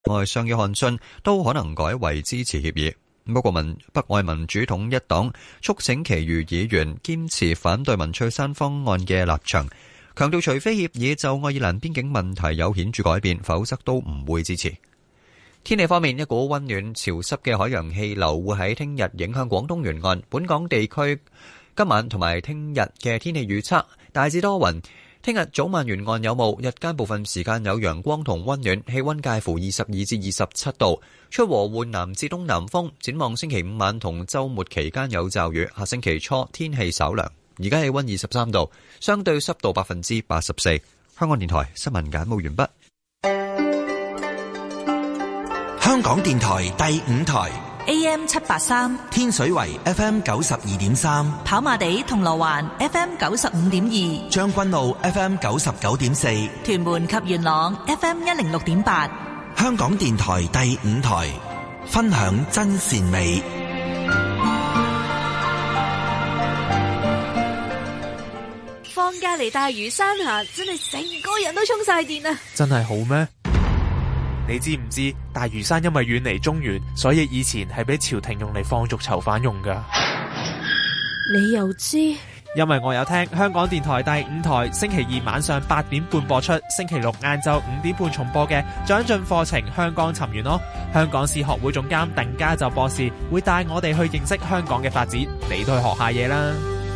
外相約翰遜都可能改為支持協議。不過北愛民主統一黨促請其餘議員堅持反對文翠珊方案嘅立場，強調除非協議就愛爾蘭邊境問題有顯著改變，否則都唔會支持。天氣方面，一股溫暖潮濕嘅海洋氣流會喺聽日影響廣東沿岸。本港地區今晚同埋聽日嘅天氣預測大致多雲，聽日早晚沿岸有霧，日間部分時間有陽光同溫暖，氣溫介乎22至27度，吹和緩南至東南風。展望星期五晚同週末期間有驟雨，下星期初天氣稍涼。而家氣溫23度，相對濕度84%。香港電台新聞簡報完畢。 香港電台第5台 AM 783， 天水圍 FM 92.3， 跑馬地銅鑼灣 FM 95.2， 將軍澳 FM 99.4， 屯門及元朗 FM 106.8。 香港電台第5台，分享真善美。 放假嚟大嶼山下，真係成個人都充晒電啊！ 真係好咩？你知唔知大嶼山因為遠離中原，所以以前係俾朝廷用嚟放逐囚犯用噶？ 你又知？ 因為我有聽香港電台第5台星期二晚上8點半播出，星期六晏晝5點半重播嘅長進課程《香港尋源》咯。香港史學會總監鄧家就博士會帶我哋去認識香港嘅發展，你都去學下嘢啦。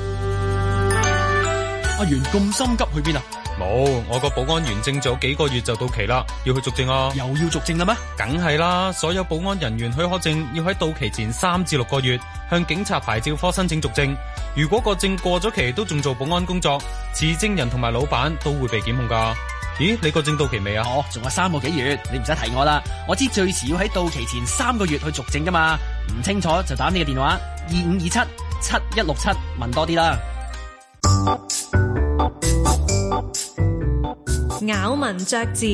阿元咁心急去邊啊？ 冇，我個保安員證仲有幾個月就到期啦，要去續證啊！ 又要續證啦咩？ 梗係啦，所有保安人員許可證要喺到期前3至6個月向警察牌照科申請續證。如果個證過咗期都仲做保安工作，持證人同埋老闆都會被檢控噶。咦，你個證到期未啊？ 仲有3個幾月，你唔使提我啦。我知最遲要喺到期前3個月去續證噶嘛。唔清楚就打你嘅電話25277167問多啲啦。 咬文嚼字，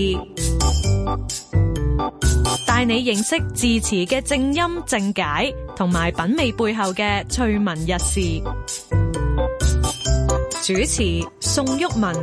帶你認識字詞嘅正音正解，同埋品味背後嘅趣聞軼事。主持宋旭文。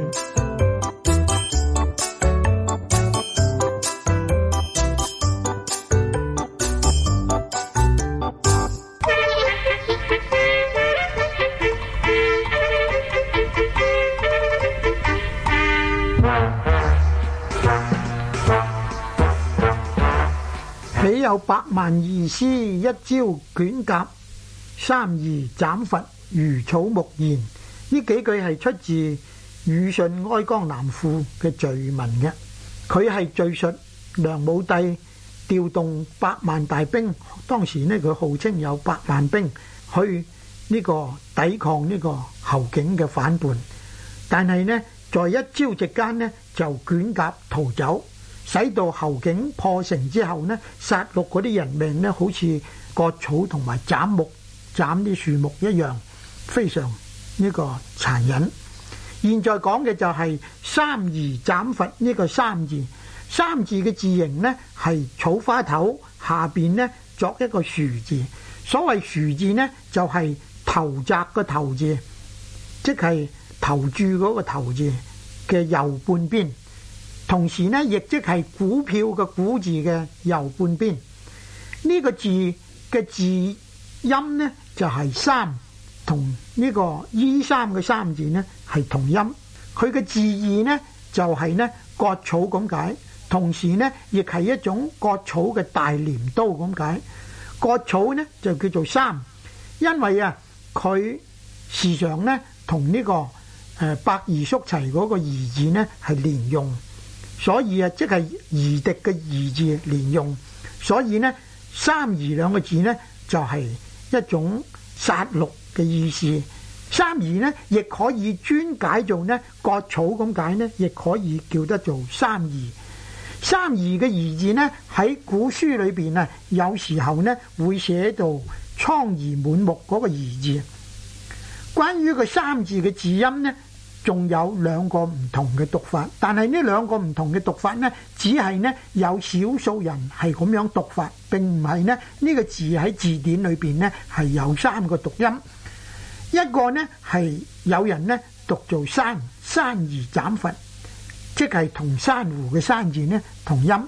豈有百萬義師，一朝卷甲，三兒斬伐，如草木然。呢幾句係出自魯迅《哀江南賦》嘅序文嘅，佢係敘述梁武帝調動百萬大兵，當時呢佢號稱有百萬兵去呢個抵抗呢個侯景嘅反叛，但係呢在一朝夕間呢就捲甲逃走。使到侯景破城之後呢，殺戮嗰啲人命呢，好似割草同埋斬啲樹木一樣，非常呢個殘忍。現在講嘅就係三兒斬伐呢個三字，三字嘅字形呢係草花頭下邊呢作一個豎字。所謂豎字呢，就係頭擲個頭字，即係投注嗰個頭字嘅右半邊。同時呢，亦即係股票嘅股字嘅右半邊。呢個字嘅字音呢，就係三，同呢個衣衫嘅衫字呢係同音。佢嘅字義呢，就係呢割草咁解，同時呢亦係一種割草嘅大鐮刀咁解。割草呢就叫做三，因為啊佢時常呢同呢個伯夷叔齊嗰個夷字呢係連用。所以啊，即係夷狄嘅夷字連用，所以呢，三夷兩個字呢，就係一種殺戮嘅意思。三夷呢，亦可以專解做呢割草咁解呢，亦可以叫得做三夷。三夷嘅夷字呢，喺古書裏邊啊，有時候呢會寫到蒼夷滿目嗰個夷字。關於個三字嘅字音呢，仲有兩個唔同嘅讀法，但係呢兩個唔同嘅讀法呢，只係呢有少數人係咁樣讀法，並唔係呢個字喺字典裏邊呢係有3個讀音。一個呢係有人呢讀做山兒斬伐，即係同珊瑚嘅珊字呢同音。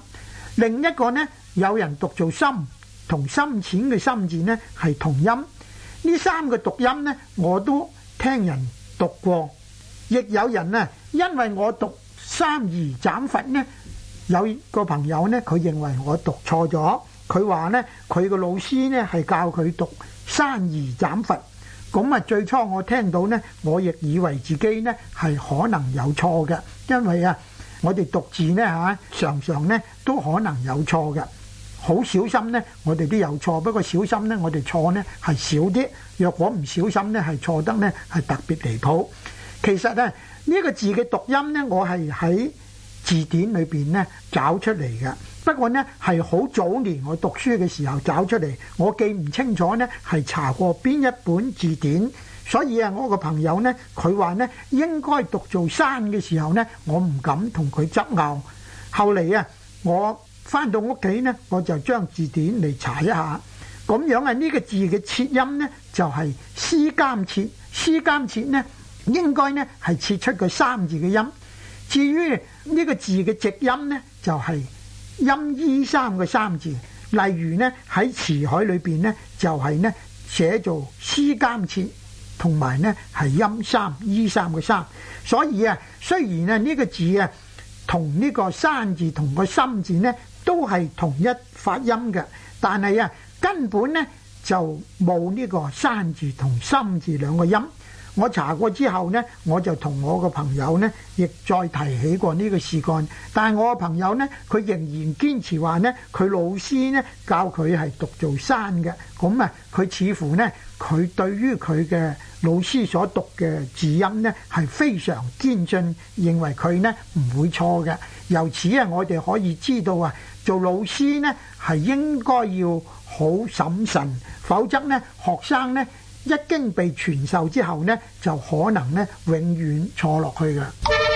另一個呢，有人讀做深，同深淺嘅深字呢係同音。呢三個讀音呢，我都聽人讀過，亦有人呢，因為我讀三兒斬佛呢，有個朋友呢，佢認為我讀錯咗，佢話呢，佢個老師呢係教佢讀山兒斬佛。咁啊，最初我聽到呢，我亦以為自己呢係可能有錯嘅，因為啊，我哋讀字呢常常呢都可能有錯嘅。好小心呢，我哋都有錯，不過小心呢，我哋錯呢係少啲。若果唔小心呢，係錯得呢係特別離譜。其實呢，呢個字嘅讀音呢，我係喺字典裏邊呢找出嚟嘅。不過呢，係好早年我讀書嘅時候找出嚟，我記唔清楚呢係查過邊一本字典。所以啊，我個朋友呢，佢話呢應該讀做山嘅時候呢，我唔敢同佢執拗。後嚟啊，我翻到屋企呢，我就將字典嚟查一下，咁樣啊，呢個字嘅切音呢，就係絲監切，絲監切呢應該呢係切出個三字嘅音。至於呢個字嘅直音呢，就係音依三個三字。例如呢喺辭海裏邊呢，就係呢寫做絲監切，同埋呢係音三依三個三。所以啊，雖然啊呢個字啊同呢個山字同個深字呢都係同一發音嘅，但係啊根本呢就冇呢個山字同深字兩個音。我查過之後呢，我就同我個朋友呢亦再提起過呢個事幹，但係我個朋友呢，佢仍然堅持話呢，佢老師呢教佢係讀做山嘅。咁啊，佢似乎呢，佢對於佢嘅老師所讀嘅字音呢係非常堅信，認為佢呢唔會錯嘅。由此啊，我哋可以知道啊，做老師呢係應該要好審慎，否則呢學生呢一經被傳授之後呢，就可能呢永遠錯落去嘅。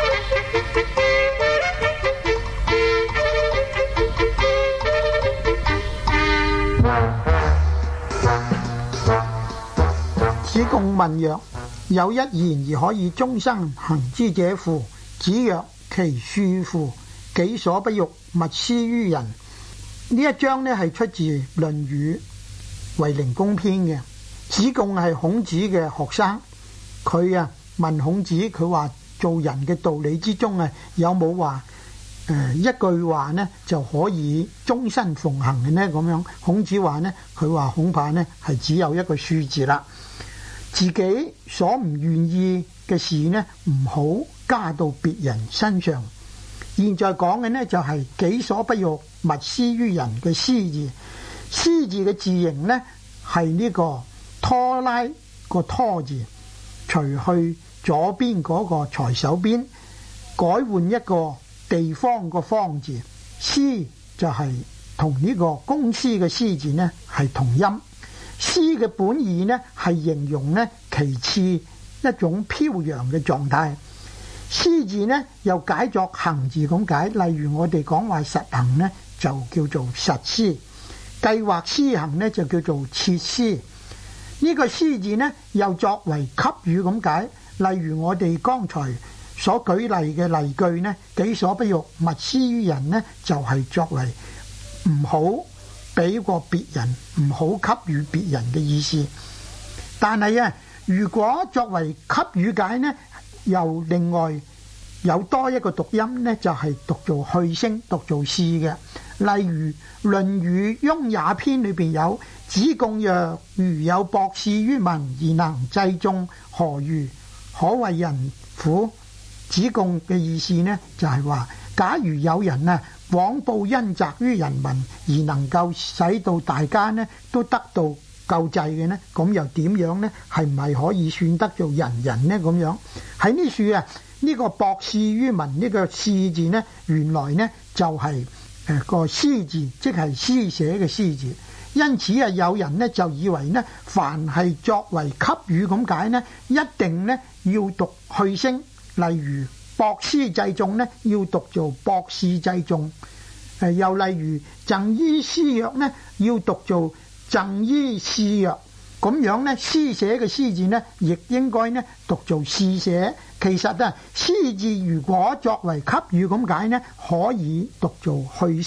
子貢問曰：有一言而可以終生行之者乎？子曰：其恕乎！己所不欲，勿施於人。呢一章呢係出自《論語·衛靈公篇》嘅。子貢係孔子嘅學生，佢啊問孔子，佢話做人嘅道理之中啊，有冇話一句話呢就可以終身奉行嘅呢？咁樣孔子話呢，佢話恐怕呢係只有一個恕字啦。自己所唔願意嘅事呢，唔好加到別人身上。現在講嘅呢就係己所不欲，勿施於人嘅施字。施字嘅字形呢係呢個拖拉個拖字，除去左邊嗰個財手邊，改換一個地方個方字。司就係同呢個公司嘅司字呢係同音。司嘅本意呢係形容呢其次一種飄揚嘅狀態。司字呢又解作行字咁解，例如我哋講話實行呢就叫做實施，計劃施行呢就叫做設施。呢個施字呢又作為給予咁解，例如我哋剛才所舉例嘅例句呢，己所不欲，勿施於人呢，就係作為唔好俾過別人，唔好給予別人嘅意思。但係啊，如果作為給予解呢，又另外有多一個讀音呢，就係讀做去聲，讀做是嘅。例如《論語·雍也篇》裏邊有子貢曰：如有博士於民而能濟眾，何如？可為人乎？子貢嘅意思呢，就係話，假如有人啊廣布恩澤於人民，而能夠使到大家呢都得到救濟嘅呢，咁又點樣呢？係唔係可以算得做仁人呢？咁樣喺呢處啊，呢個博士於民呢個士字呢，原來呢就係個施字，即係施捨嘅施字。因此啊，有人呢就以為呢，凡係作為給予咁解呢，一定呢要讀去聲。例如博施濟眾呢，要讀做博士濟眾。又例如贈醫施藥呢，要讀做贈醫施藥。咁樣呢，施捨嘅施字呢，亦應該呢讀做施捨。其實啊，施字如果作為給予咁解呢，可以讀做去聲，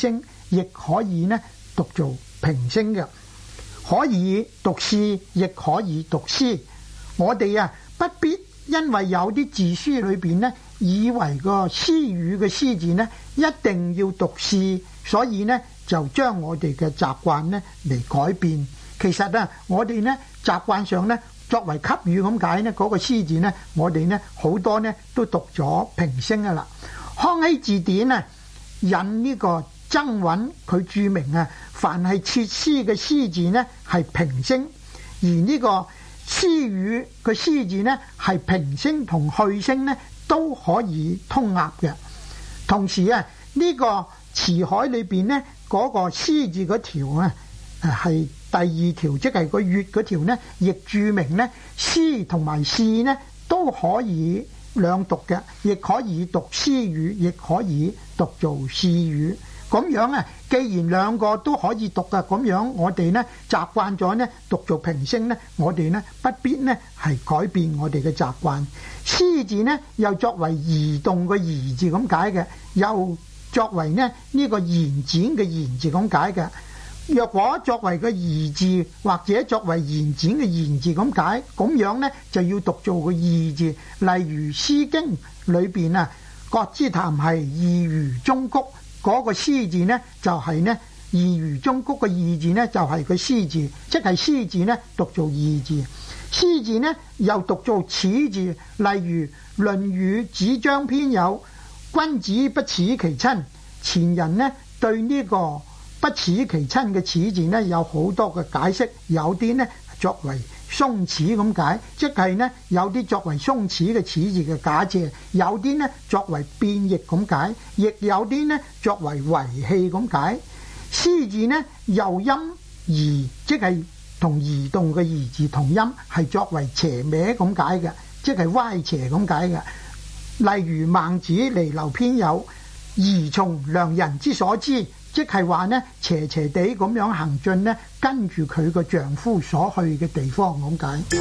亦可以呢讀做平聲嘅，可以讀試，亦可以讀詩。我哋啊不必因為有啲字書裏邊呢，以為個詩語嘅詩字呢一定要讀試，所以呢就將我哋嘅習慣呢嚟改變。其實啊，我哋呢習慣上呢作為給予咁解呢，嗰個詩字呢，我哋呢好多呢都讀咗平聲噶啦。康熙字典啊引呢個曾韻，佢注明啊，凡係設詩嘅詩字呢係平聲，而呢個詩語嘅詩字呢係平聲同去聲呢都可以通押嘅。同時啊，呢個詞海裏邊呢嗰個詩字嗰條啊係第二條，即係個月嗰條呢，亦注明呢詩同埋試呢都可以兩讀嘅，亦可以讀詩語，亦可以讀做試語。咁樣啊，既然兩個都可以讀嘅，咁樣我哋呢習慣咗呢讀做平聲呢，我哋呢不必呢係改變我哋嘅習慣。詩字呢又作為移動嘅移字咁解嘅，又作為呢個延展嘅延字咁解嘅。若果作為個移字或者作為延展嘅延字咁解，咁樣呢就要讀做個義字。例如《詩經》裏邊啊，葛之談係異如鐘谷。嗰個詩字呢，就係呢異如鐘谷嘅義字呢，就係個詩字，即係詩字呢讀做義字。詩字呢又讀做齒字，例如《論語·子張篇》有君子不齒其親。前人呢對呢個不齒其親嘅齒字呢有好多嘅解釋，有啲呢作為鬆齒咁解，即係呢有啲作為鬆齒嘅齒字嘅假借，有啲呢作為變譯咁解，亦有啲呢作為遺棄咁解。詩字呢又音移，即係同移動嘅移字同音，係作為斜歪咁解嘅，即係歪斜咁解嘅。例如孟子《離婁篇》有移從良人之所知，即係話呢斜斜地咁樣行進呢，跟住佢個丈夫所去嘅地方咁解。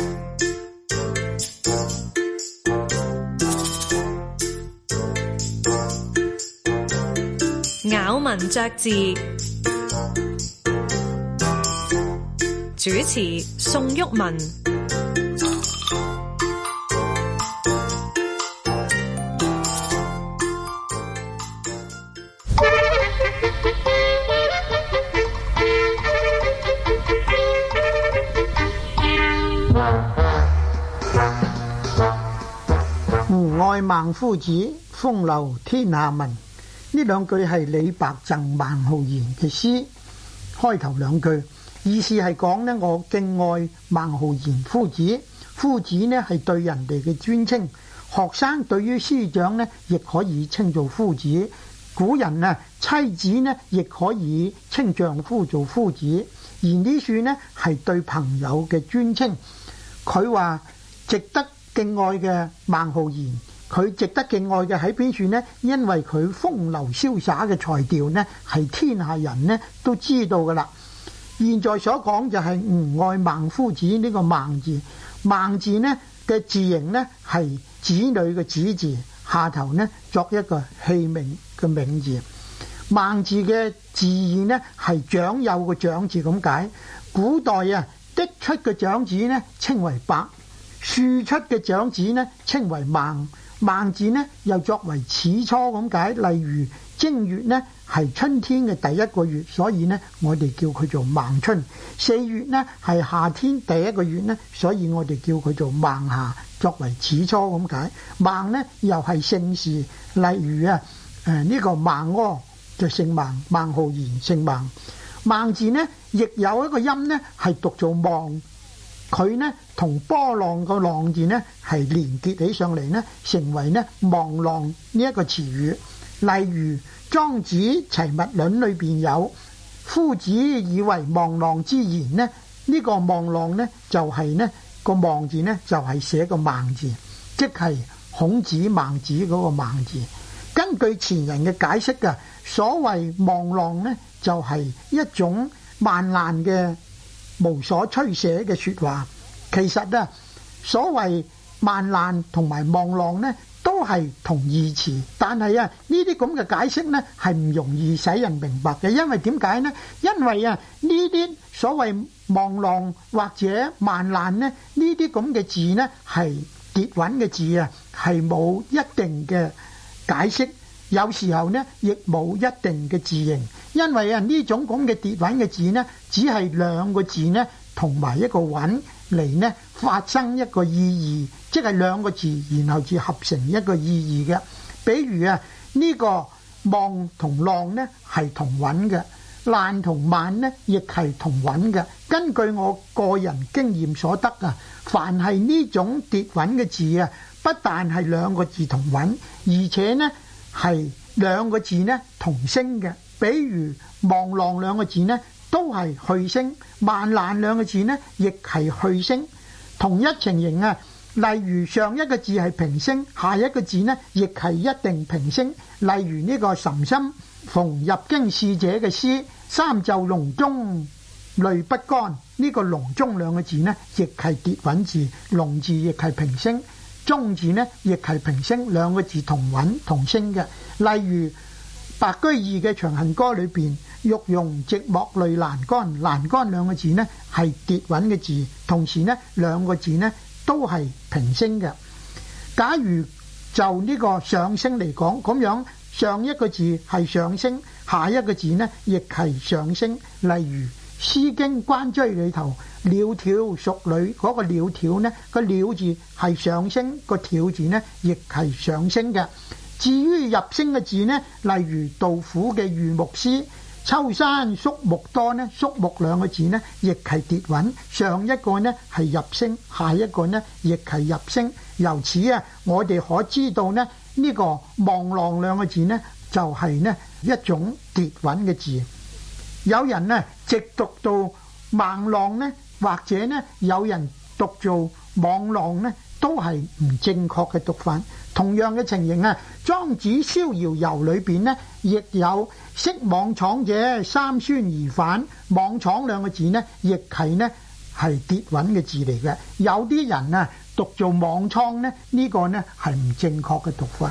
咬文嚼字，主持宋玉文。 吾愛孟夫子，風流天下聞。呢兩句係李白贈孟浩然嘅詩，開頭兩句意思係講呢，我敬愛孟浩然夫子。夫子呢係對人哋嘅尊稱，學生對於師長呢亦可以稱做夫子。古人啊，妻子呢亦可以稱丈夫做夫子。而呢處呢係對朋友嘅尊稱。佢話值得敬愛嘅孟浩然，佢值得敬愛嘅喺邊處呢？因為佢風流瀟灑嘅才調呢，係天下人呢都知道噶啦。現在所講就係吾愛孟夫子呢個孟字，孟字呢嘅字形呢係子女嘅子字，下頭呢作一個器皿嘅皿字。孟字嘅字義呢係長幼嘅長字咁解。古代啊，的出嘅長子呢稱為伯，庶出嘅長子呢稱為孟。孟字呢又作為始初咁解，例如正月呢係春天嘅第一個月，所以呢我哋叫佢做孟春。4月呢係夏天第一個月呢，所以我哋叫佢做孟夏，作為始初咁解。孟呢又係姓氏，例如啊呢個孟柯就姓孟，孟浩然姓孟。孟字呢亦有一個音呢係讀做望，佢呢同波浪個浪字呢係連結起上嚟呢，成為呢望浪呢一個詞語。例如莊子齊物論裏邊有夫子以為望浪之言呢，呢個望浪呢就係呢個望字呢就係寫個孟字，即係孔子孟子嗰個孟字。根據前人嘅解釋嘅，所謂望浪呢就係一種萬難嘅無所吹捨嘅說話。其實啊，所謂萬難同埋望浪呢，都都係同義詞，但係呢啲咁嘅解釋呢係唔容易使人明白嘅，因為點解呢？因為呢啲所謂望浪或者萬難呢啲咁嘅字呢係跌韻嘅字啊，係冇一定嘅解釋，有時候呢亦冇一定嘅字形，因為呢種咁嘅跌韻嘅字呢，只係兩個字呢同埋一個韻嚟呢發生一個意義，即係兩個字然後至合成一個意義嘅。比如呢個望同浪呢係同韻嘅，難同萬呢亦係同韻嘅。根據我個人經驗所得凡係呢種跌韻嘅字不但係兩個字同韻，而且呢係兩個字呢同聲嘅。比如望浪兩個字呢都係去聲，萬難兩個字呢亦係去聲。同一情形例如上一個字係平聲，下一個字呢亦係一定平聲。例如呢個岑參逢入京使者嘅詩，三袖籠中淚不乾，呢個籠中兩個字呢亦係跌韻字，籠字亦係平聲，中字呢亦係平聲，兩個字同韻同聲嘅。例如白居易嘅《長恨歌》裏邊，玉容寂寞淚闌干，闌干兩個字呢係跌韻嘅字，同時呢兩個字呢都係平聲嘅。假如就呢個上聲嚟講，咁樣上一個字係上聲，下一個字呢亦係上聲。例如《詩經·關雎》裏頭，窈窕淑女嗰個窈窕呢個窈字係上聲，個窕字呢亦係上聲嘅。至於入聲嘅字呢，例如杜甫嘅《玉木詩》，秋山宿木多呢，宿木兩個字呢亦係跌韻，上一個呢係入聲，下一個呢亦係入聲。由此我哋可知道呢，呢個望浪兩個字呢就係呢一種跌韻嘅字。有人呢直讀到孟浪呢，或者呢有人讀做網浪呢，都係唔正確嘅讀法。同樣嘅情形莊子逍遙遊裏邊呢，亦有昔妄闖者，三宣而返。妄闖兩個字呢，亦係呢係跌韻嘅字嚟嘅。有啲人讀做妄瘡呢，呢個呢係唔正確嘅讀法。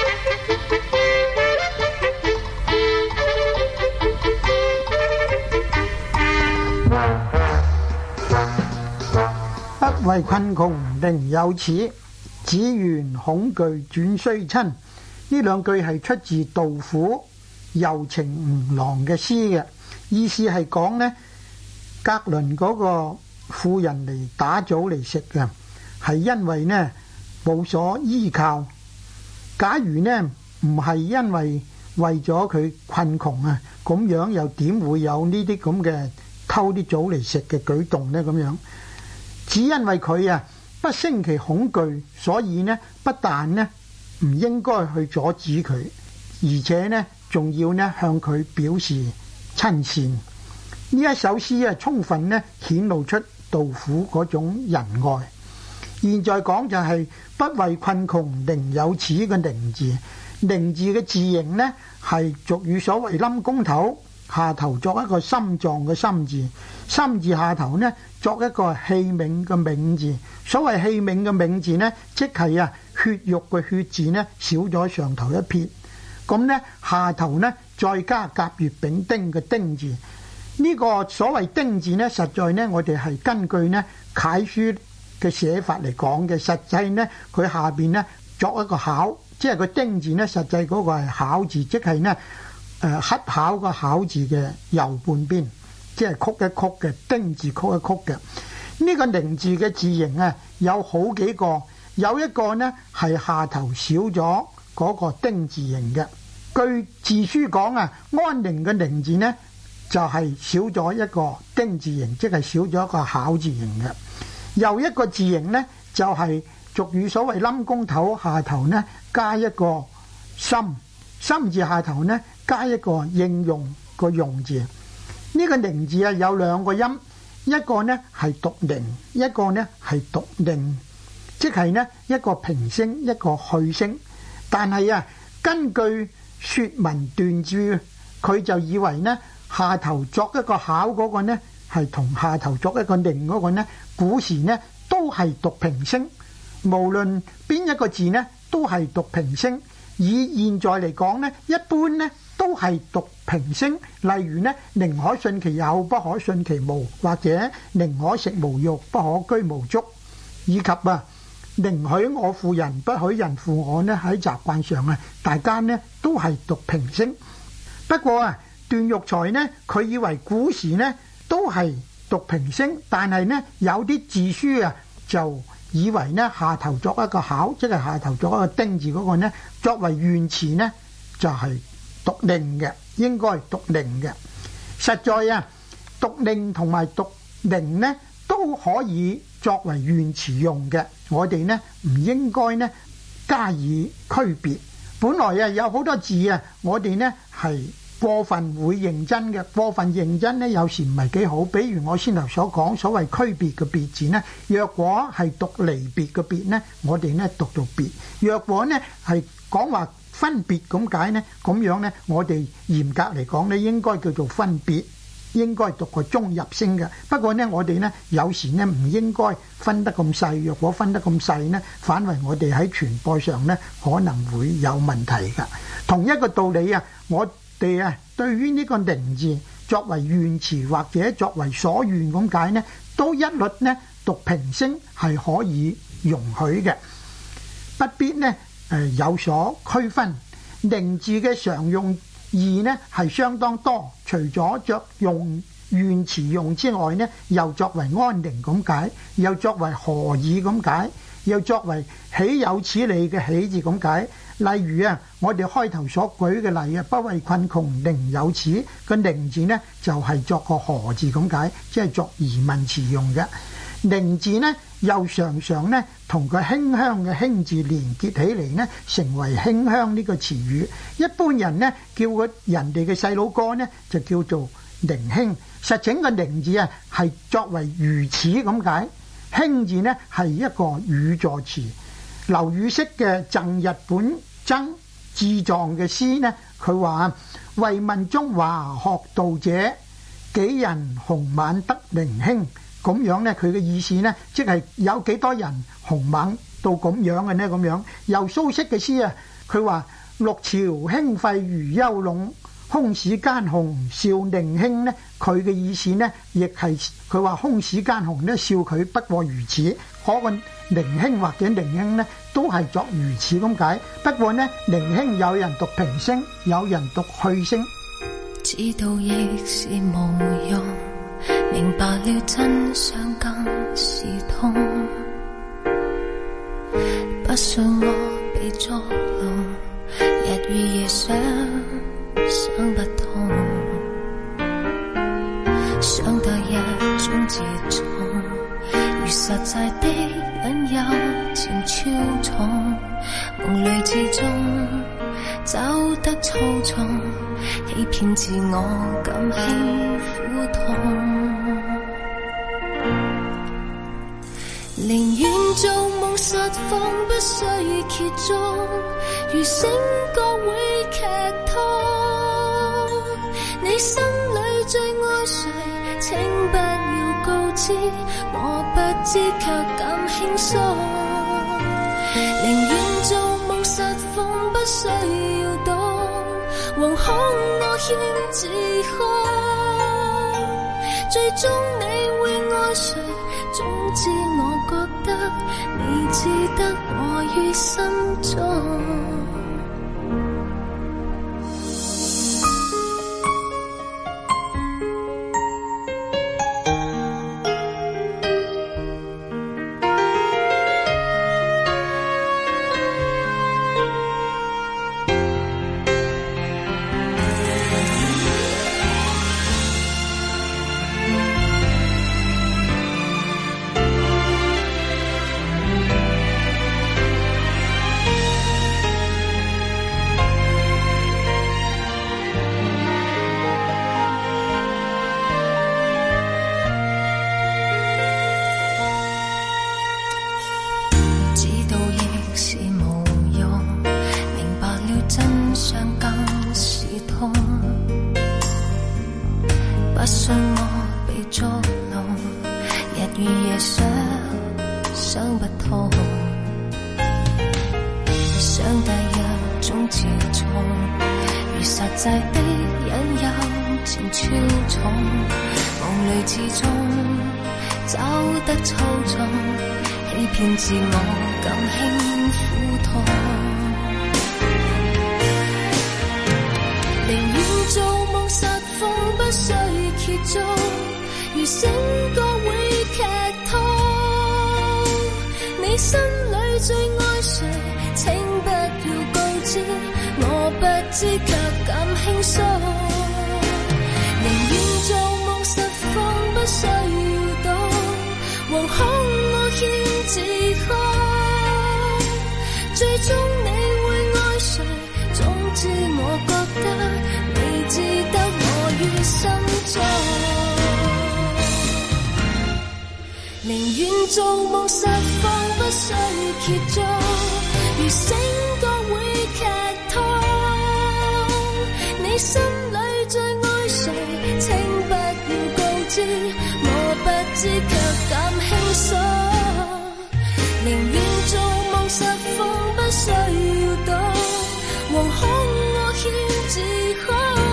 不為困窮寧有恥，只緣恐懼轉衰親。呢兩句係出自杜甫《遊情吳郎》嘅詩嘅，意思係講呢，格倫嗰個婦人嚟打棗嚟食嘅，係因為呢冇所依靠。假如呢唔係因為咗佢困窮咁樣又點會有呢啲咁嘅偷啲棗嚟食嘅舉動呢？咁樣只因為佢不勝其恐懼，所以呢不但呢唔應該去阻止佢，而且呢仲要呢向佢表示親善。呢一首詩充分呢顯露出杜甫嗰種仁愛。現在講就係不為困窮寧有恥嘅寧字。寧字嘅字形呢係俗語所謂冧公頭，下頭作一個心臟嘅心字，心字下頭呢作一個器皿嘅皿字。所謂器皿嘅皿字呢，即係血肉嘅血字呢少咗上頭一撇，咁呢下頭呢再加甲乙丙丁嘅丁字。呢個所謂丁字呢，實在呢我哋係根據呢楷書嘅寫法嚟講嘅。實際呢佢下邊呢作一個巧，即係個丁字呢實際嗰個係巧字，即係呢乞巧個巧字嘅右半邊，即係曲一曲嘅丁字，曲一曲嘅。呢個寧字嘅字形有好幾個，有一個呢係下頭少咗嗰個丁字形嘅。據字書講安寧嘅寧字呢就係少咗一個丁字形，即係少咗一個巧字形嘅。又一個字形呢就係俗語所謂冧公頭，下頭呢加一個心，心字下頭呢加一個應用個用字。呢個寧字有兩個音，一個呢係讀寧，一個呢係讀寧，即係呢一個平聲，一個去聲。但係根據說文斷注，佢就以為呢下頭作一個巧嗰個呢係同下頭作一個寧嗰個呢，古時呢都係讀平聲。無論邊一個字呢都係讀平聲。以現在嚟講呢，一般呢都係讀平聲。例如呢，寧可信其有，不可信其無，或者寧可食無肉，不可居無竹，以及寧許我負人，不許人負我呢，喺習慣上大家呢都係讀平聲。不過段玉裁呢，佢以為古時呢都係讀平聲，但係呢有啲字書就以為呢下頭作一個考，即係下頭作一個丁字嗰個呢，作為原詞呢就係讀令嘅，應該讀令嘅。實在讀令同埋讀令呢都可以作為原詞用嘅，我哋呢唔應該呢加以區別。本來有好多字我哋呢係過分會認真嘅，過分認真呢有時唔係幾好。比如我先頭所講所謂區別嘅別字呢，若果係讀離別嘅別呢，我哋呢讀做別；若果呢係講話分別咁解呢，咁樣呢我哋嚴格嚟講呢應該叫做分別，應該讀個中入聲嘅。不過呢我哋呢有時呢唔應該分得咁細，若果分得咁細呢，反為我哋喺傳播上呢可能會有問題㗎。同一個道理我哋對於呢個寧字作為原詞或者作為所願咁解呢，都一律呢讀平聲係可以容許嘅，不必呢有所區分。寧字嘅常用義呢係相當多，除咗着用原詞用之外呢，又作為安寧咁解，又作為何以咁解，又作為豈有此理嘅豈字咁解。例如我哋開頭所舉嘅例不為困窮寧有此，個寧字呢就係作個何字咁解，即係作疑問詞用嘅。寧字呢又常常呢同個馨香嘅馨字連結起嚟呢，成為馨香呢個詞語。一般人呢叫個人哋嘅細佬哥呢就叫做寧馨，實情個寧字係作為如此咁解，馨字呢係一個語助詞。劉禹錫嘅贈日本僧志藏嘅詩呢，佢話為問中華學道者，幾人鴻猛得寧馨。咁樣呢，佢嘅意思呢，即係有幾多人鴻猛到咁樣嘅呢？咁樣又蘇軾嘅詩佢話六朝興廢如幽籠，空使奸雄笑寧馨呢，佢嘅意思呢，亦係佢話空使奸雄呢笑佢不過如此。可個寧馨或者寧馨呢，都係作如此咁解。不過呢，寧馨有人讀平聲，有人讀去聲。 知道亦是無用，明白了真相更是痛。不信我被捉弄，日與夜想不通，想得一種節奏，如實在的引誘漸超重，夢裏之中走得粗重，欺騙自我感輕苦痛。寧願做夢實況不需揭盅，如星角會劇痛。你心裏最愛誰，請不要告知，我不知卻感輕鬆。寧願做夢實況不需要懂，惶恐我欠自控。最終你會愛誰，總之我覺得你只得我於心中。 長大一種自重，如實際的引誘情超重，夢裏之中走得粗重，欺騙自我感輕苦痛，寧願做夢實況不需揭盅，如醒覺會劇痛，你心裏最愛誰請不要告知，我不知卻感輕鬆，寧願做夢實況不需要懂，惶恐我欠自控，最終你會愛誰，總之我覺得你值得我於心中，寧願做夢實況不需揭盅，如醒覺會劇痛，你心裏最愛誰請不要告知，我不知卻感輕鬆，寧願做夢實況不需要懂，惶恐我欠自控，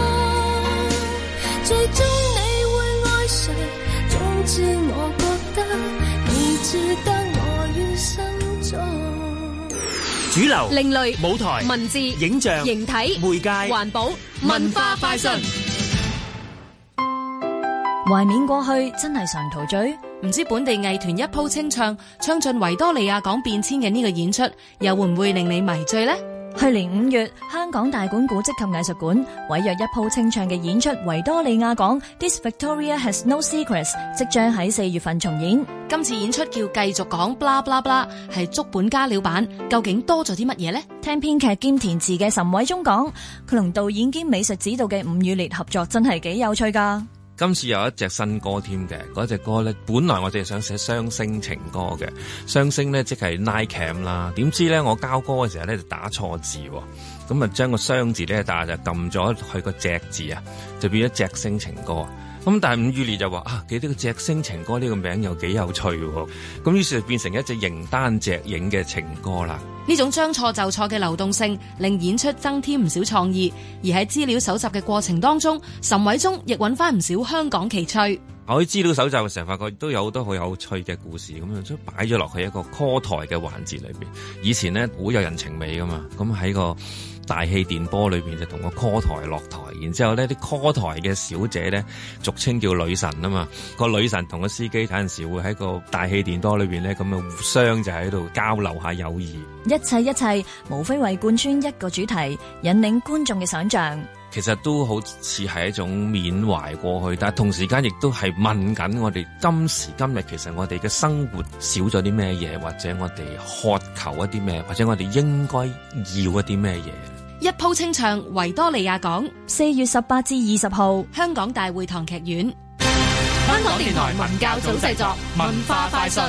最終你會愛誰，總之我覺得你值得我於心中。 主流、 另類、 舞台、 文字、 影像、 形體、 媒介、 環保、文化快訊。 懷緬過去真係常陶醉，唔知本地藝團一鋪清唱盡維多利亞港變遷嘅呢個演出，又會唔會令你迷醉呢？ 去年5月，香港大館古蹟及藝術館委約一鋪清唱嘅演出《維多利亞港 This Victoria Has No Secrets》，即將喺4月份重演。 今次演出叫繼續講 blah blah blah， 係足本加料版，究竟多咗啲乜嘢呢？ 聽編劇兼填詞嘅岑偉忠講，佢同導演兼美術指導嘅伍宇烈合作真係幾有趣噶。 今次有一隻新歌添嘅，嗰隻歌呢，本來我哋想寫雙聲情歌嘅，雙聲呢即係 night cam 啦，點知呢，我交歌嘅時候呢就打錯字，咁啊將個雙字呢但係就撳咗去個隻字啊，就變咗隻聲情歌。咁但係伍宇烈就話記得個隻聲情歌呢個名又幾有趣喎，咁於是就變成一隻形單隻影嘅情歌啦。 呢種將錯就錯嘅流動性，令演出增添唔少創意。而喺資料搜集嘅過程當中，岑偉忠亦揾翻唔少香港奇趣。 我喺資料搜集嘅時候，發覺都有好多好有趣嘅故事，咁樣都擺咗落去一個 call 台嘅環節裏邊。以前呢，好有人情味噶嘛，咁喺個大氣電波裏邊就同個 call 台落台，然之後呢啲 call 台嘅小姐呢，俗稱叫女神啊嘛，個女神同個司機有陣時會喺個大氣電波裏邊呢，咁啊互相就喺度交流下友誼。 一切無非為貫穿一個主題，引領觀眾嘅想像。 其實都好似係一種緬懷過去，但係同時間亦都係問緊我哋今時今日，其實我哋嘅生活少咗啲咩嘢，或者我哋渴求一啲咩，或者我哋應該要一啲咩嘢。 一鋪清唱維多利亞港 ，4月18至20號， 香港大會堂劇院。 香港電台文教組製作，文化快訊。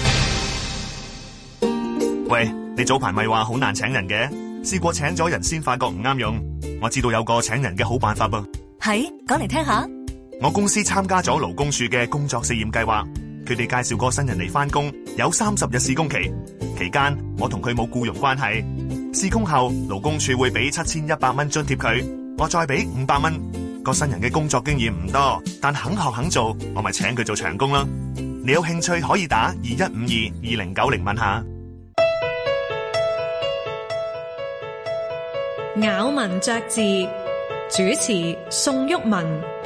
喂，你早排咪話好難請人嘅，試過請咗人先發覺唔啱用。我知道有個請人嘅好辦法噃。 係，講嚟聽下。 我公司參加咗勞工處嘅工作試驗計劃，佢哋介紹個新人嚟返工，有30日試工期，期間我同佢冇僱傭關係。試工後，勞工處會俾7100蚊津貼佢，我再俾500蚊。個新人嘅工作經驗唔多，但肯學肯做，我咪請佢做長工啦。你有興趣可以打21522090問下。 咬文嚼字，主持宋旭文。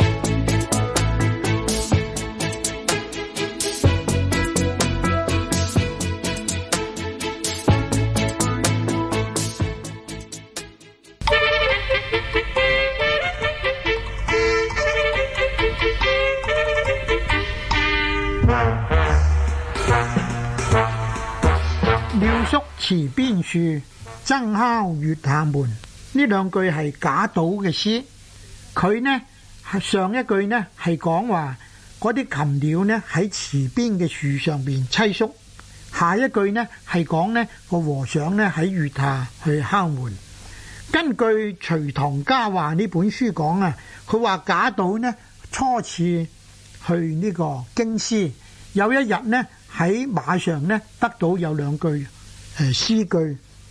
廖叔池邊樹，爭敲月下門。呢兩句係賈島嘅詩，佢呢上一句呢係講話嗰啲禽鳥呢喺池邊嘅樹上邊棲宿，下一句呢係講呢個和尚呢喺月下去敲門。根據《隋唐佳話》呢本書講啊，佢話賈島呢初次去呢個京師，有一日呢喺馬上呢得到有兩句詩句。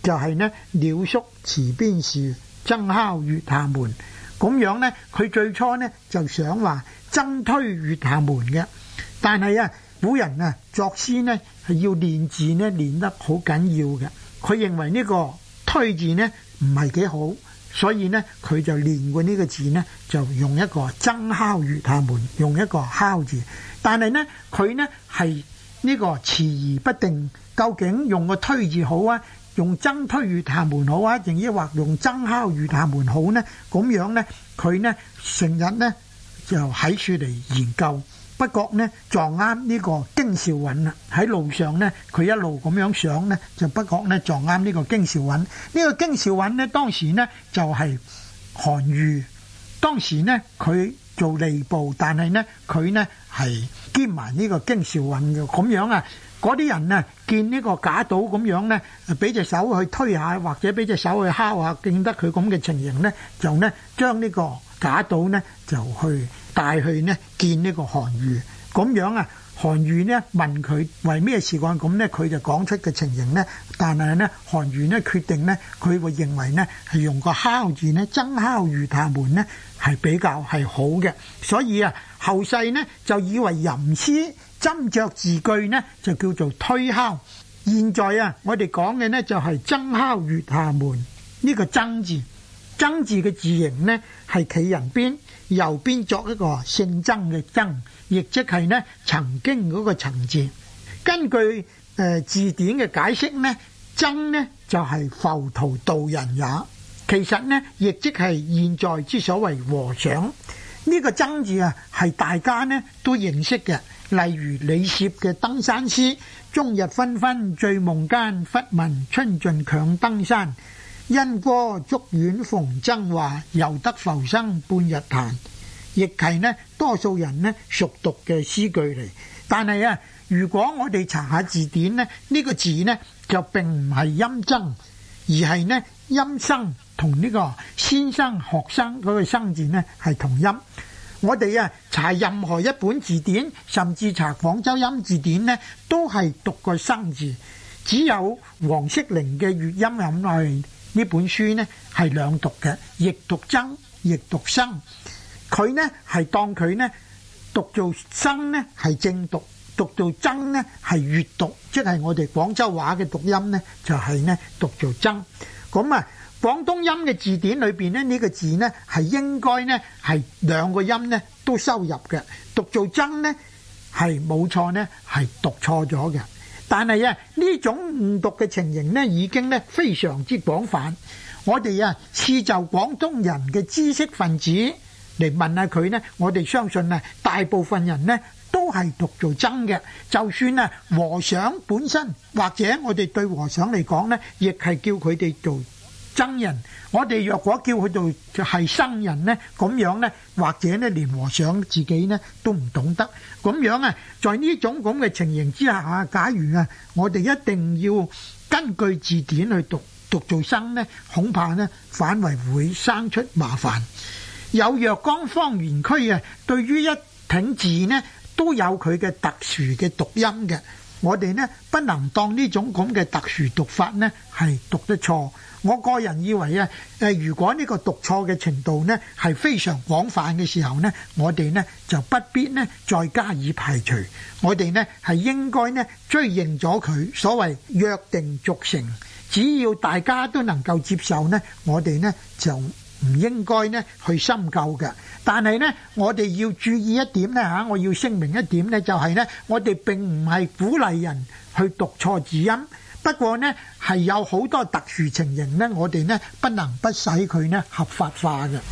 就係呢鳥宿池邊樹，爭敲月下門。咁樣呢，佢最初呢就想話爭推月下門嘅，但係啊，古人啊作詩呢係要練字呢，練得好緊要嘅。佢認為呢個推字呢唔係幾好，所以呢佢就練過呢個字呢，就用一個爭敲月下門，用一個敲字。但係呢，佢呢係呢個遲而不定，究竟用個推字好啊，用爭推月下門好啊，定抑或用爭敲月下門好呢？咁樣呢，佢呢成日呢就喺處嚟研究，不覺呢撞啱呢個京兆尹啦。喺路上呢，佢一路咁樣想呢，就不覺呢撞啱呢個京兆尹。呢個京兆尹呢，當時呢就係韓愈。當時呢，佢做吏部，但係呢，佢呢係兼埋呢個京兆尹嘅。咁樣啊，嗰啲人啊見呢個假島咁樣呢，俾隻手去推下，或者俾隻手去敲下，見得佢咁嘅情形呢，就呢將呢個假島呢就去帶去呢見呢個韓愈。咁樣啊，韓愈呢問佢為咩事幹，咁呢佢就講出嘅情形呢。但係呢，韓愈呢決定呢，佢會認為呢係用個敲字呢，爭敲月下門呢係比較係好嘅。所以啊，後世呢就以為吟詩斟酌字句呢就叫做推敲。現在啊，我哋講嘅呢就係爭敲月下門。呢個爭字，爭字嘅字形呢係企人邊，右邊作一個姓曾嘅曾，亦即係呢曾經嗰個曾字。根據字典嘅解釋呢，曾呢就係浮屠道人也，其實呢亦即係現在之所謂和尚。呢個曾字啊係大家呢都認識嘅，例如李攝嘅登山詩：終日昏昏醉夢間，忽聞春盡強登山。因歌竹院逢曾話，猶得浮生半日閒。亦係呢多數人呢熟讀嘅詩句嚟。但係啊，如果我哋查下字典呢，呢個字呢就並唔係音曾，而係呢音生，同呢個先生學生嗰個生字呢係同音。我哋啊查任何一本字典，甚至查廣州音字典呢，都係讀個生字。只有黃適齡嘅粵音韻來呢本書呢係兩讀嘅，亦讀曾，亦讀生。佢呢係當佢呢讀做生呢係正讀，讀做曾呢係粵讀，即係我哋廣州話嘅讀音呢就係呢讀做曾。咁啊，廣東音嘅字典裏邊呢，呢個字呢係應該呢係兩個音呢都收入嘅，讀做曾呢係冇錯呢係讀錯咗嘅。但係啊，呢種誤讀嘅情形呢已經呢非常之廣泛。我哋啊試就廣東人嘅知識分子嚟問下佢呢，我哋相信啊大部分人呢都係讀做曾嘅。就算啊和尚本身，或者我哋對和尚嚟講呢，亦係叫佢哋做僧人。我哋若果叫佢做係僧人呢，咁樣呢，或者呢連和尚自己呢都唔懂得。咁樣啊，在呢種咁嘅情形之下，假如啊我哋一定要根據字典去讀做僧呢，恐怕呢反為會生出麻煩。有若干方言區啊，對於一挺字呢都有佢嘅特殊嘅讀音嘅。我哋呢不能當呢種咁嘅特殊讀法呢係讀得錯。我個人以為啊，如果呢個讀錯嘅程度呢係非常廣泛嘅時候呢，我哋呢就不必呢再加以排除。我哋呢係應該呢追認咗佢，所謂約定俗成。只要大家都能夠接受呢，我哋呢就唔應該呢去深究嘅。但係呢，我哋要注意一點呢，我要聲明一點呢，就係呢，我哋並唔係鼓勵人去讀錯字音。不過呢，係有好多特殊情形呢，我哋呢不能不使佢呢合法化嘅。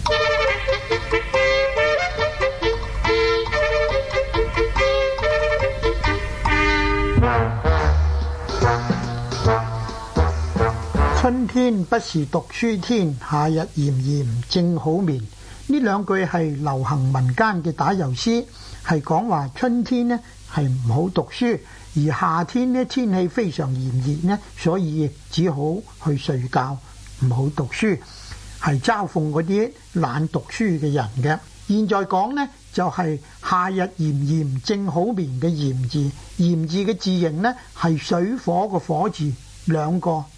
春天不是讀書天，夏日炎炎正好眠。呢兩句係流行民間嘅打油詩，係講話春天呢係唔好讀書，而夏天呢天氣非常炎熱呢，所以亦只好去睡覺，唔好讀書，係嘲諷嗰啲懶讀書嘅人嘅。現在講呢就係夏日炎炎正好眠嘅炎字，炎字嘅字形呢係水火個火字兩個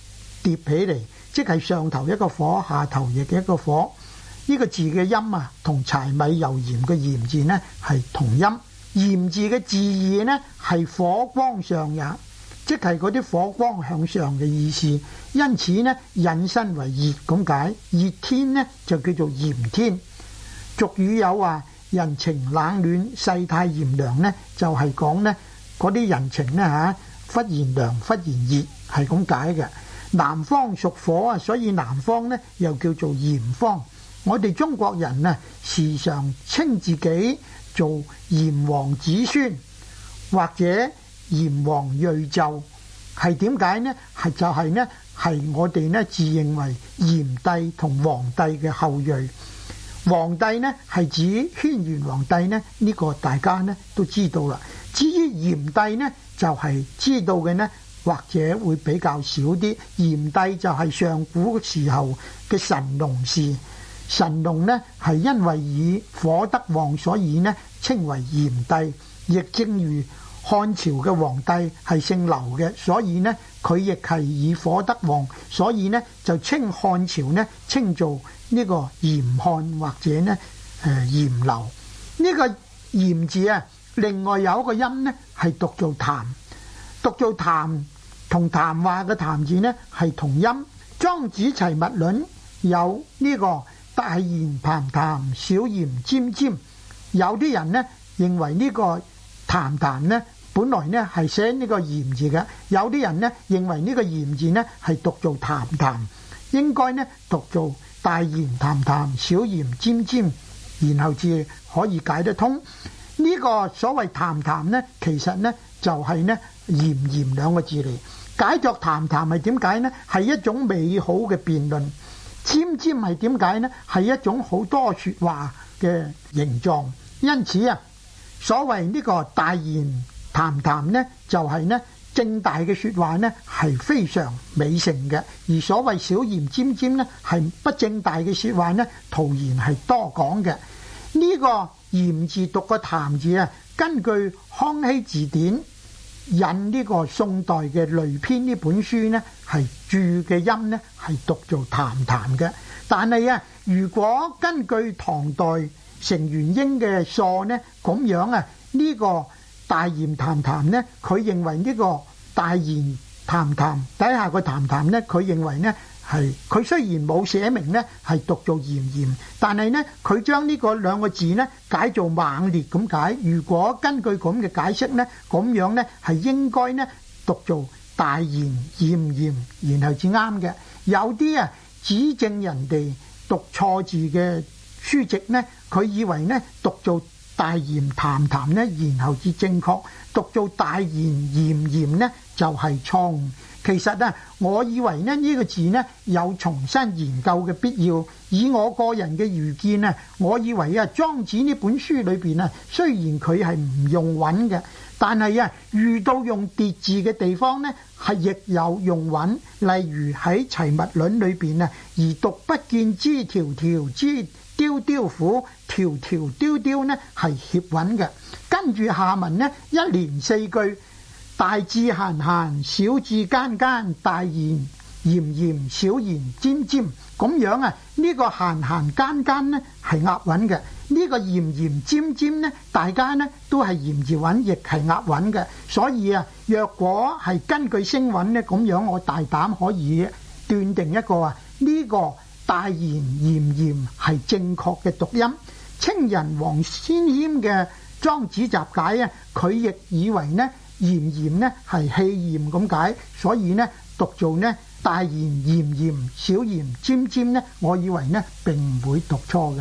疊起嚟，即係上頭一個火，下頭亦嘅一個火。呢個字嘅音啊，同柴米油鹽嘅鹽字呢係同音。鹽字嘅字義呢係火光上也，即係嗰啲火光向上嘅意思。因此呢，引申為熱咁解，熱天呢就叫做炎天。俗語有話人情冷暖，世態炎涼呢，就係講呢嗰啲人情呢忽然涼忽然熱，係咁解嘅。南方屬火啊，所以南方呢又叫做炎方。我哋中國人啊，時常稱自己做炎黃子孫或者炎黃裔胄，係點解呢？係我哋呢自認為炎帝同黃帝嘅後裔。黃帝呢係指軒轅黃帝呢，呢個大家呢都知道啦。至於炎帝呢，就係知道嘅呢，或者會比較少啲。炎帝就係上古時候嘅神農氏。神農呢係因為以火得旺，所以呢稱為炎帝。亦正如漢朝嘅皇帝係姓劉嘅，所以呢佢亦係以火得旺，所以呢就稱漢朝呢稱做呢個炎漢或者呢炎劉。呢個炎字啊，另外有一個音呢係讀做談，讀做談同談話嘅談字呢係同音。莊子齊物論有呢個大言談談，小言尖尖。有啲人呢認為呢個談談呢本來呢係寫呢個言字嘅，有啲人呢認為呢個言字呢係讀做談談，應該呢讀做大言談談，小言尖尖，然後至可以解得通。呢個所謂談談呢，其實呢就係呢炎炎兩個字嚟，解作談談係點解呢？係一種美好嘅辯論。尖尖係點解呢？係一種好多說話嘅形狀。因此啊，所謂呢個大言談談呢，就係呢正大嘅說話呢係非常美盛嘅；而所謂小言尖尖呢，係不正大嘅說話呢，徒然係多講嘅。呢個言字讀個談字啊，根據康熙字典引呢個宋代嘅《雷篇》呢本書呢，係注嘅音呢係讀做談談嘅。但係啊，如果根據唐代成元英嘅疏呢，咁樣啊，呢個大言談談呢，佢認為呢個大言談談底下個談談呢，佢認為呢係佢雖然冇寫明呢係讀做炎炎，但係呢佢將呢個兩個字呢解做猛烈咁解。如果根據咁嘅解釋呢，咁樣呢係應該呢讀做大言炎炎，然後至啱嘅。有啲啊指正人哋讀錯字嘅書籍呢，佢以為呢讀做大言談談呢，然後至正確；讀做大言炎炎呢，就係錯誤。其實啊，我以為呢個字呢有重新研究嘅必要。以我個人嘅愚見啊，我以為啊莊子呢本書裏邊啊，雖然佢係唔用韻嘅，但係啊遇到用疊字嘅地方呢，係亦有用韻。例如喺齊物論裏邊啊，而獨不見之條條之雕雕乎，條條雕雕呢係協韻嘅。跟住下文呢，一連四句，大字閒閒，小字間間，大言炎炎，小言尖尖，咁樣啊，呢個閒閒間間呢係押韻嘅，呢個炎炎尖尖呢，大家呢都係炎字韻，亦係押韻嘅。所以啊，若果係根據聲韻呢，咁樣我大膽可以斷定一個啊，呢個大言炎炎係正確嘅讀音。清人黃先謙嘅《莊子集解》啊，佢亦以為呢炎炎呢係氣焰咁解，所以呢讀做呢大言炎炎，小言尖尖呢，我以為呢並唔會讀錯嘅。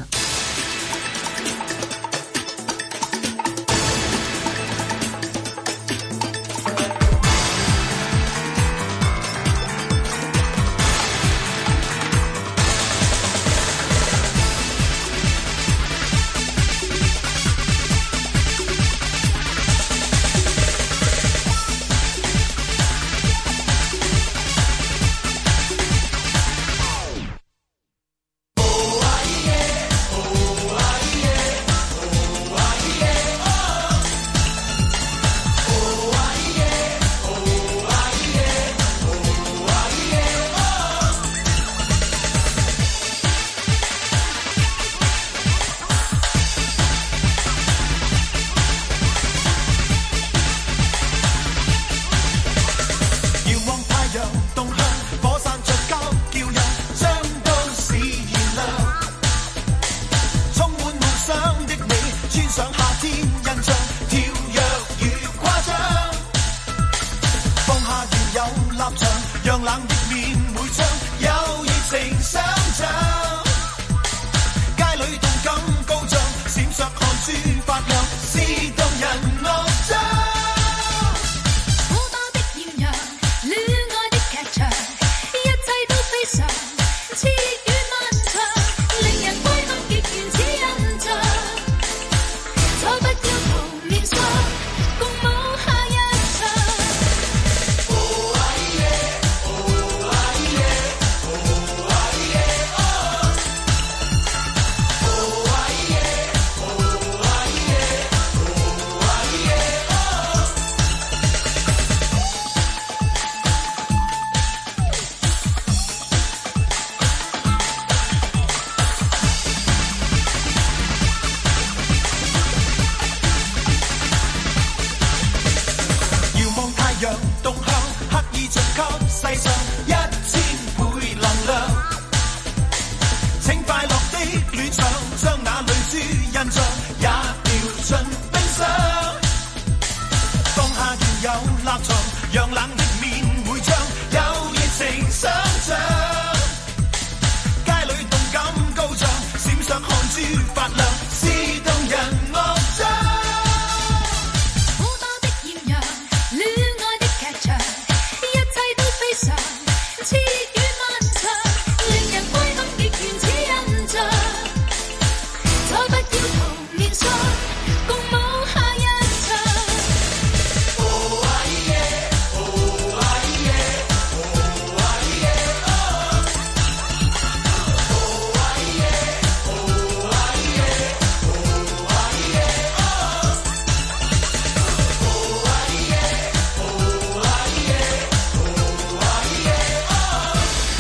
發亮，是動人樂章。 好多的豔陽，戀愛的劇場，一切都非常熾熱與漫長，令人歸鄉極原始印象。再不要逃連想，共舞下一場。Oh啊耶，oh啊耶，oh啊耶，哦。Oh啊耶，oh啊耶，oh啊耶，哦。 遙望太陽動向，刻意盡給世上1000倍能量。請快樂的戀上，將那淚珠印象也掉進冰箱。放下原有立場，讓冷的面會漲，有熱情想像。街裏動感高漲，閃爍汗珠發亮，是動人樂章。 好多的豔陽，戀愛的劇場，一切都非常熾熱與漫長，令人歸鄉極原始印象。再不要逃連想，共舞下一場。Oh啊耶，oh啊耶，oh啊耶，哦。Oh啊耶，oh啊耶，oh啊耶，哦。Oh啊耶，oh啊耶，oh啊耶，哦。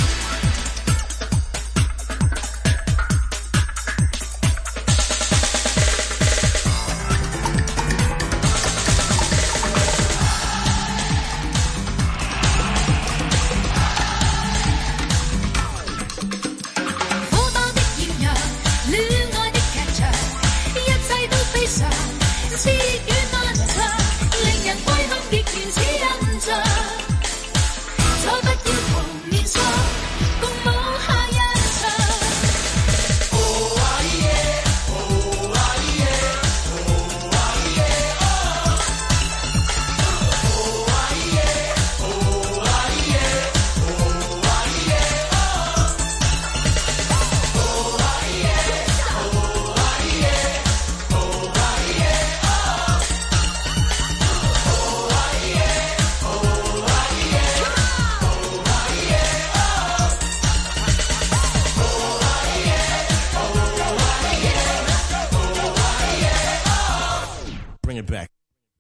好多的豔陽，戀愛的劇場，一切都非常熾熱與漫長，令人歸鄉極原始印象。再不要逃連想，共舞下一場。Oh啊耶，oh啊耶，oh啊耶，哦。Oh啊耶，oh啊耶，oh啊耶，哦。Oh啊耶，oh啊耶，oh啊耶，哦。Oh啊耶，oh啊耶，oh啊耶，哦。Oh啊耶，oh啊耶，oh啊耶，哦。 Bring it back.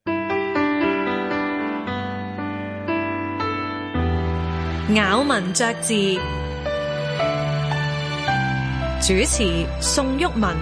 咬文嚼字，主持宋玉文。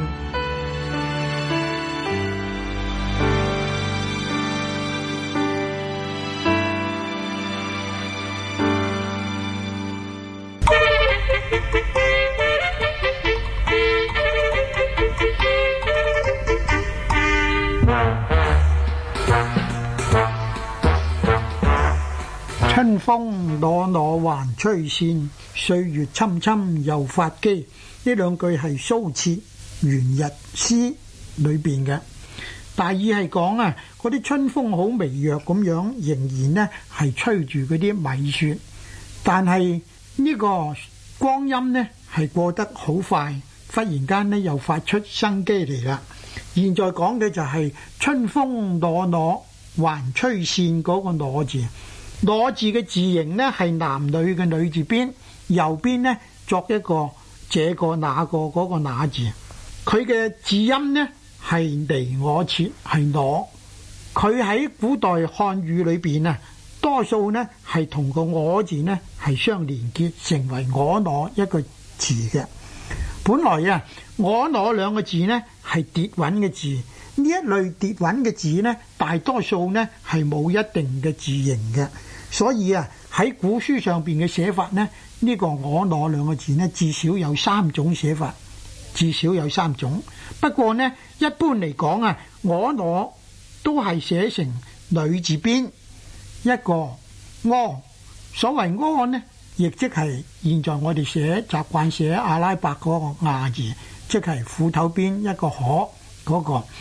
春風攞攞還吹扇，歲月侵侵又發機。呢兩句係蘇轍元日詩裏邊嘅，大意係講啊，嗰啲春風好微弱咁樣，仍然呢係吹住嗰啲米雪，但係呢個光陰呢係過得好快，忽然間呢又發出生機嚟啦。現在講嘅就係春風攞攞還吹扇嗰個攞字。攞字嘅字形呢係男女嘅女字邊，右邊呢作一個這個那個嗰個那字，佢嘅字音呢係離我切係攞，佢喺古代漢語裏邊啊，多數呢係同個我字呢係相連結，成為我攞一個字嘅。本來啊，我攞兩個字呢係跌韻嘅字，呢一類跌韻嘅字呢，大多數呢係冇一定嘅字形嘅。所以啊，喺古書上邊嘅寫法呢，呢個我攞兩個字呢，至少有3種寫法，至少有3種。不過呢，一般嚟講啊，我攞都係寫成女字邊一個柯。所謂柯呢，亦即係現在我哋習慣寫阿拉伯嗰個亞字，即係斧頭邊一個可嗰個。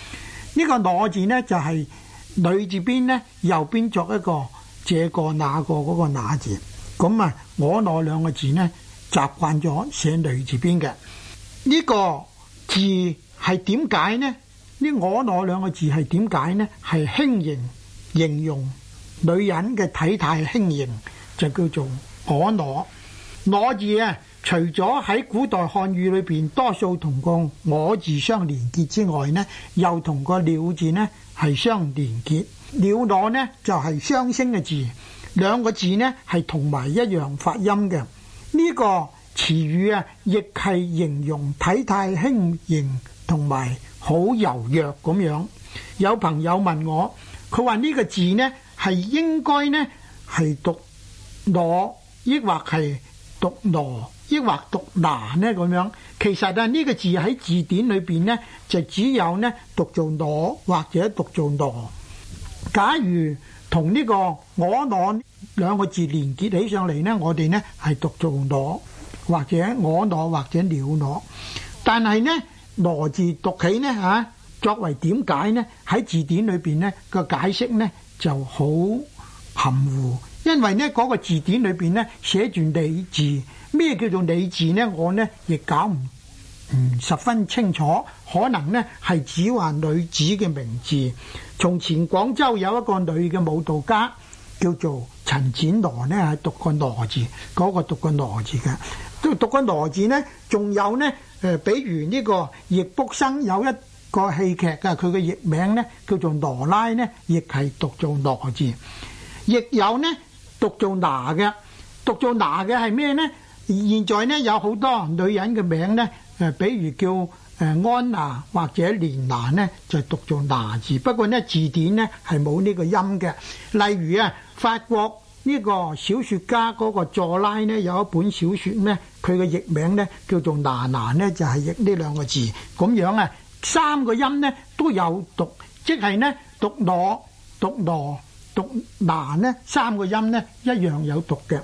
呢個攞字呢，就係女字邊呢，右邊作一個這個那個嗰個那字。咁啊，我攞兩個字呢，習慣咗寫女字邊嘅。呢個字係點解呢？呢我攞兩個字係點解呢？係輕盈，形容女人嘅體態輕盈，就叫做我攞。攞字啊，除咗喺古代漢語裏邊多數同個我字相連結之外呢，又同個了字呢係相連結。了攞呢就係雙聲嘅字，兩個字呢係同埋一樣發音嘅。呢個詞語啊，亦係形容體態輕盈同埋好柔弱咁樣。有朋友問我，佢話呢個字呢係應該呢係讀攞，抑或係讀羅，抑或讀拿呢咁樣。其實啊，呢個字喺字典裏邊呢，就只有呢讀做攞或者讀做羅。假如同呢個我攞兩個字連結起上嚟呢，我哋呢係讀做攞或者我攞或者了攞。但係呢羅字讀起呢嚇，作為點解呢？喺字典裏邊呢個解釋呢就好含糊，因為呢嗰個字典裏邊呢寫住你字，咩叫做你字呢？我呢亦搞唔十分清楚，可能呢係指話女子嘅名字。從前廣州有一個女嘅舞蹈家叫做陳展羅呢，係讀個羅字，嗰個讀個羅字嘅，都讀個羅字呢。仲有呢比如呢個易卜生有一個戲劇嘅，佢嘅譯名呢叫做羅拉呢，亦係讀做羅字。亦有呢讀做拿嘅，讀做拿嘅係咩呢？現在呢有好多女人嘅名呢，比如叫安娜或者蓮娜呢，就讀做拿字。不過呢字典呢係冇呢個音嘅。例如啊，法國呢個小說家嗰個佐拉呢，有一本小說呢，佢嘅譯名呢叫做娜娜呢，就係譯呢兩個字咁樣啊。三個音呢都有讀，即係呢讀攞、讀羅、讀拿呢，三個音呢一樣有讀嘅。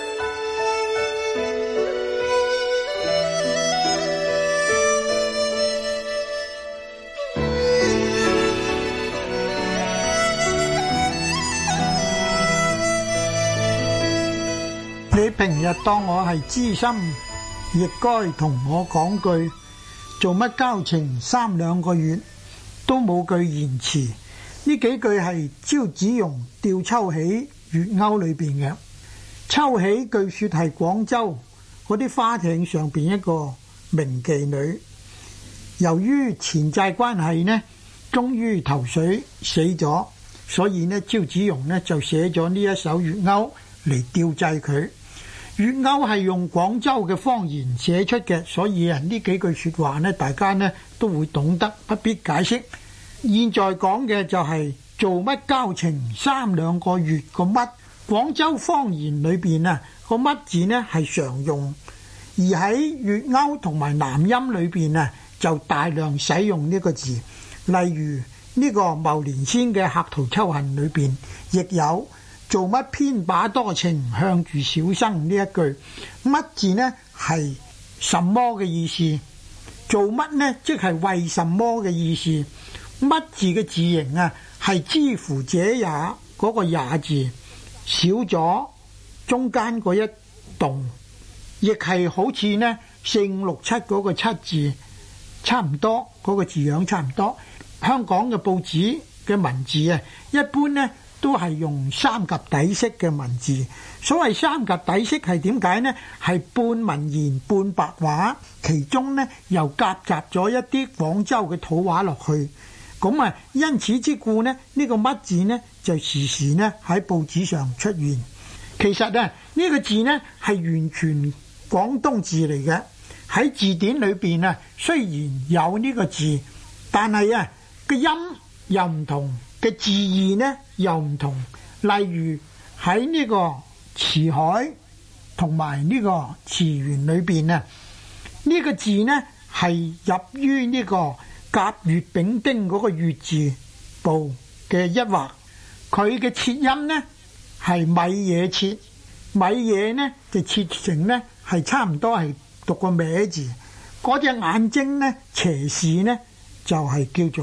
你平日當我係知心，亦該同我講句，做乜交情3兩個月都冇句言辭。呢幾句係招子榕吊秋喜月勾裏邊嘅。秋喜據說係廣州嗰啲花艇上邊一個名妓女，由於錢債關係呢，終於投水死咗，所以呢招子榕呢就寫咗呢一首月勾嚟吊祭佢。月勾係用廣州嘅方言寫出嘅，所以啊呢幾句說話呢，大家呢都會懂得，不必解釋。現在講嘅就係做乜交情3兩個月個乜，廣州方言裏邊啊個乜字呢係常用，而喺月勾同埋南音裏邊啊就大量使用呢個字。例如呢個牟連仙嘅《客途秋恨》裏邊亦有做乜偏把多情向住小生呢一句。乜字呢係什麼嘅意思，做乜呢即係為什麼嘅意思。乜字嘅字形啊係之乎者也嗰個也字少咗中間嗰一動，亦係好似呢4、5、6、7嗰個7字差唔多，嗰個字樣差唔多。香港嘅報紙嘅文字啊，一般呢都係用三及底式嘅文字。所謂三及底式係點解呢？係半文言半白話，其中呢又夾雜咗一啲廣州嘅土話落去。咁啊，因此之故呢，呢個乜字呢就時時呢喺報紙上出現。其實啊，呢個字呢係完全廣東字嚟嘅。喺字典裏邊啊，雖然有呢個字，但係啊個音又唔同，嘅字義呢又唔同。例如喺呢個辭海同埋呢個辭園裏邊啊，呢個字呢係入於呢個甲乙丙丁嗰個乙字部嘅一畫，佢嘅切音呢係米野切，米野呢就切成呢係差唔多係讀個歪字，嗰隻眼睛呢斜視呢就係叫做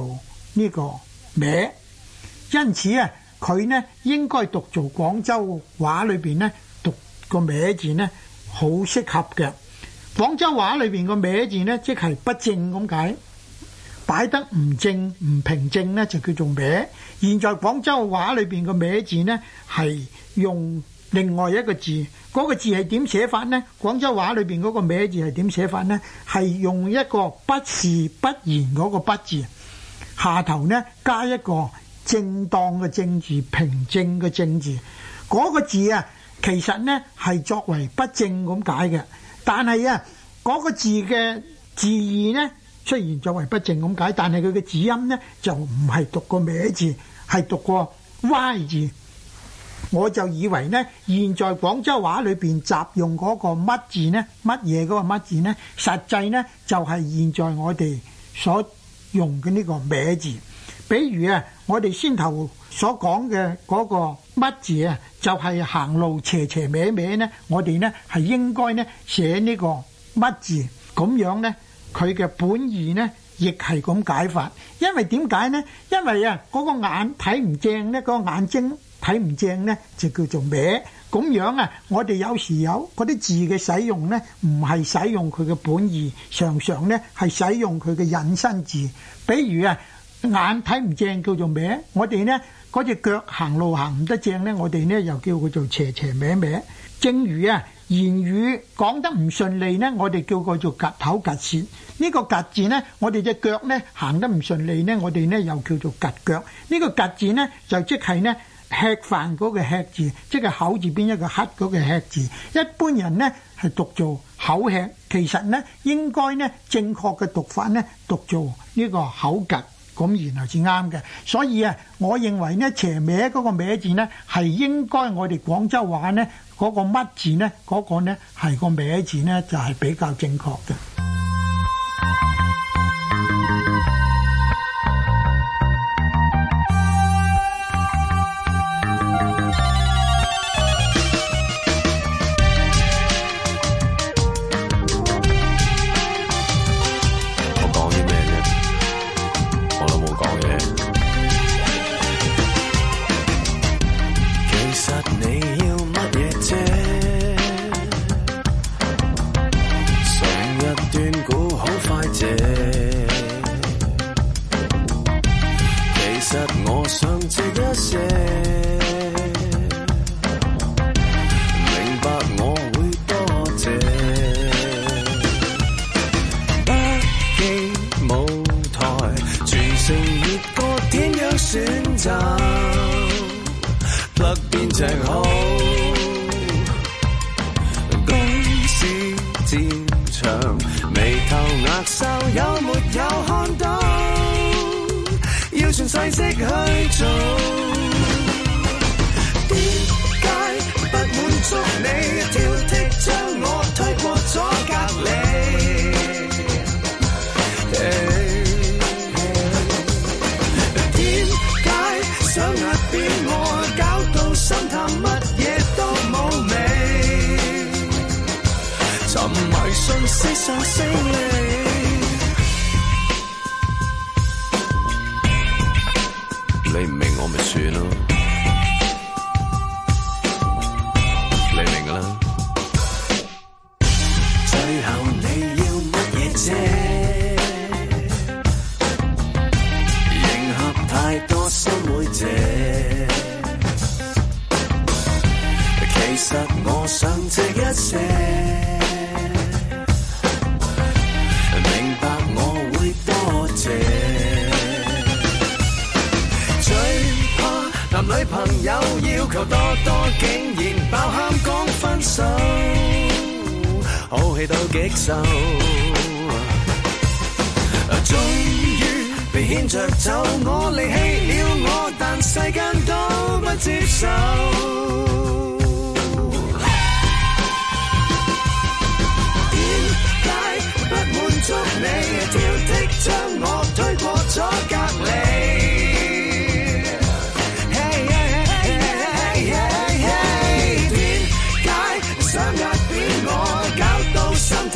呢個歪，因此啊，佢呢應該讀做廣州話裏邊呢讀個歪字呢好適合嘅。廣州話裏邊個歪字呢，即係不正咁解，擺得唔正唔平正呢，就叫做歪。現在廣州話裏邊個歪字呢，係用另外一個字，嗰個字係點寫法呢？廣州話裏邊嗰個歪字係點寫法呢？係用一個不是不然嗰個不字，下頭呢加一個正當嘅正字，平正嘅正字。嗰個字啊，其實呢係作為不正咁解嘅，但係啊嗰個字嘅字義呢，雖然作為不正咁解，但係佢嘅字音呢就唔係讀個歪字，係讀個歪字。我就以為呢，現在廣州話裏邊雜用嗰個乜字呢，乜嘢嗰個乜字呢，實際呢就係現在我哋所用嘅呢個歪字。比如啊，我哋先頭所講嘅嗰個乜字啊，就係行路斜斜歪歪呢，我哋呢係應該呢寫呢個乜字，咁樣呢佢嘅本意呢亦係咁解法。因為點解呢？因為啊嗰個眼睇唔正呢，嗰個眼睛睇唔正呢，就叫做歪。咁樣啊，我哋有時有嗰啲字嘅使用呢，唔係使用佢嘅本意，常常呢係使用佢嘅引申字。比如啊，眼睇唔正叫做歪，我哋呢嗰隻腳行路行唔得正呢，我哋呢又叫佢做斜斜歪歪。正如啊，言語講得唔順利呢，我哋叫佢做趷口趷舌。呢個趷字呢，我哋隻腳呢行得唔順利呢，我哋呢又叫做趷腳。呢個趷字呢，就即係呢吃飯嗰個吃字，即係口字邊一個乞嗰個吃字。一般人呢係讀做口吃，其實呢應該呢正確嘅讀法呢讀做呢個口趷，咁然後至啱嘅。所以啊，我認為呢斜歪嗰個歪字呢係應該我哋廣州話呢嗰個乜字呢，嗰個呢係個歪字呢就係比較正確嘅。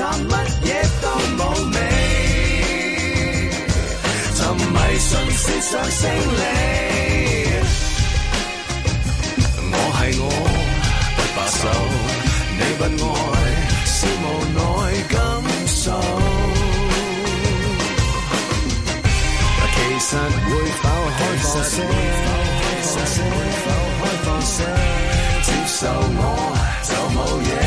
世上勝利。我係我，不把手，你不愛是無奈感受。其實會否開放些？接受我就冇嘢。